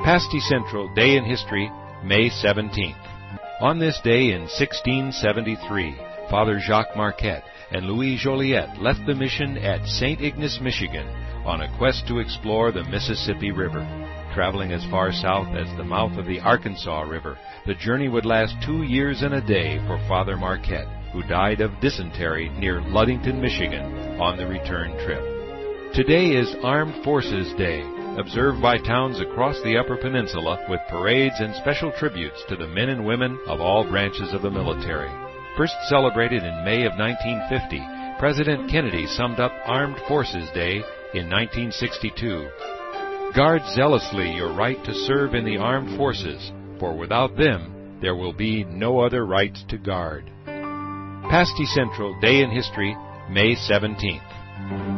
Pasty Central Day in History, May 17th. On this day in 1673, Father Jacques Marquette and Louis Joliet left the mission at St. Ignace, Michigan, on a quest to explore the Mississippi River. Traveling as far south as the mouth of the Arkansas River, the journey would last 2 years and a day for Father Marquette, who died of dysentery near Ludington, Michigan, on the return trip. Today is Armed Forces Day, observed by towns across the Upper Peninsula with parades and special tributes to the men and women of all branches of the military. First celebrated in May of 1950, President Kennedy summed up Armed Forces Day in 1962. Guard zealously your right to serve in the armed forces, for without them there will be no other rights to guard. Pasty Central Day in History, May 17th.